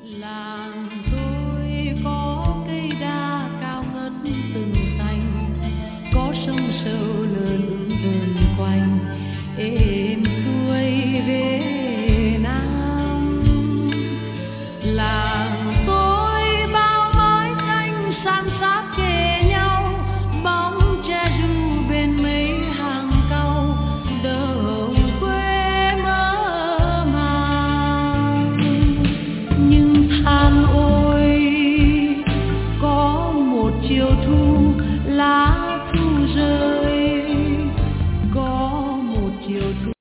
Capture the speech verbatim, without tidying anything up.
Làng tôi có cây đa cao ngất rừng xanh, có sông sâu lớn lớn quanh. Ê